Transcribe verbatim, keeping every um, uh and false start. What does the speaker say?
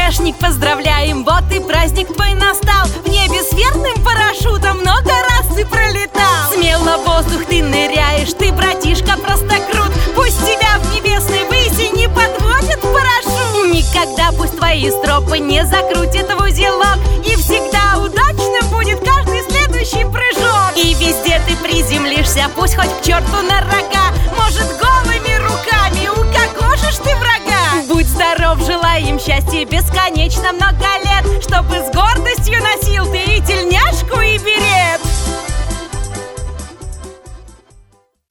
ДШник, поздравляем, вот и праздник твой настал. В небе с верным парашютом много раз ты пролетал. Смело в воздух ты ныряешь, ты, братишка, просто крут. Пусть тебя в небесной выси не подводит парашют. Никогда пусть твои стропы не закрутят в узелок, и всегда удачно будет каждый следующий прыжок. И везде ты приземлишься, пусть хоть к черту на рога. Может, голыми руками укокошишь ты врага. Будь здоров, желаем счастья бесконечно много лет, чтобы с гордостью носил ты и тельняшку, и билет.